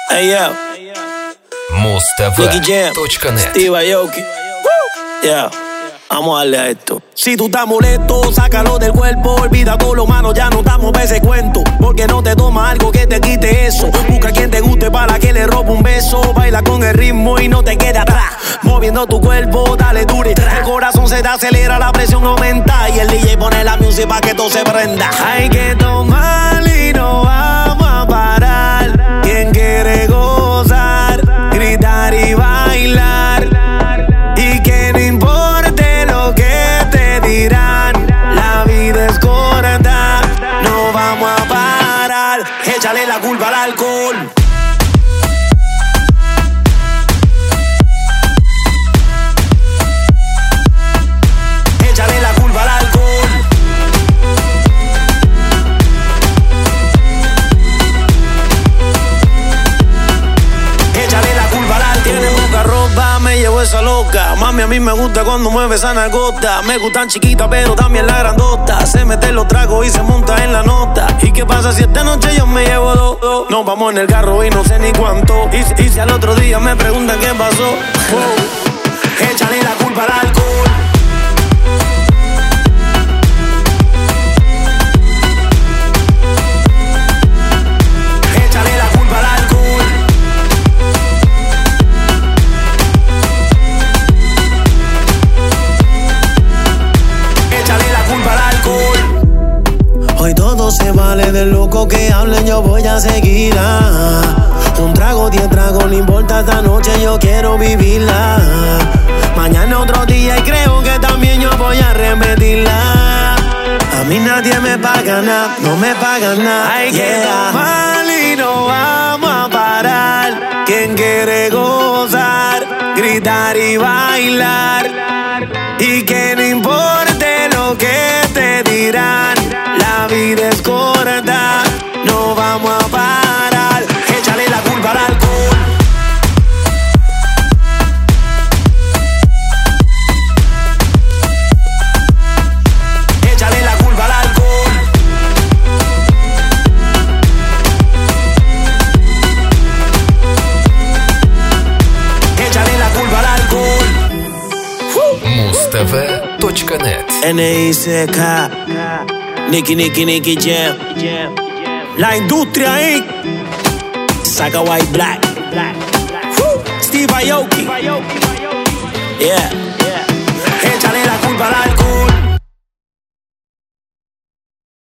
Hey yo, Mustv.net. Steve Aoki. Yeah, vamos a darle a esto. Si tú estás molesto, sácalo del cuerpo. Olvida todo lo malo, ya no damos ese cuento. Porque no te toma algo que te quite eso. Busca quien te guste para que le robe un beso. Baila con el ritmo y no te quede atrás. Moviendo tu cuerpo, dale dure. El corazón se te acelera, la presión aumenta. Y el DJ pone la música para que todo se prenda. Hay que tomar y no vamos a parar. Quien quiere gozar, gritar y bailar. Y que no importe lo que te dirán. La vida es corta, no vamos a parar. Échale la culpa al alcohol. Échale la culpa al alcohol. Échale la culpa al alcohol. Tiene poca ropa, me llevo esa loca. Mami, a mí me gusta cuando mueve esa nalgota. Me gustan chiquitas, pero también la grandota. Se mete los tragos y se monta en la nota. ¿Y qué pasa si esta noche yo me llevo dos? Nos vamos en el carro y no sé ni cuánto. Y si al otro día me preguntan qué pasó, échale la culpa al alcohol. Échale la culpa al alcohol. Échale la culpa al alcohol. Hoy todo se vale, de loco que hablen yo voy a seguir. Un trago, 10 tragos, no importa, esta noche yo quiero vivirla. Mañana otro día y creo que también yo voy a repetirla. A mí nadie me paga nada, no me pagan nada. Hay que tomar y no vamos a parar. Quien quiere gozar, gritar y bailar. Y que no importe lo que te dirán. La vida es corta, no vamos a parar. Échale la culpa al alcohol. Échale la culpa al alcohol. Échale la culpa al alcohol. Mustv.net. N.I.C.K. Nicky Jam. La industria Inc. Saga White Black. Steve Aoki. Yeah. Échale la culpa al alcohol.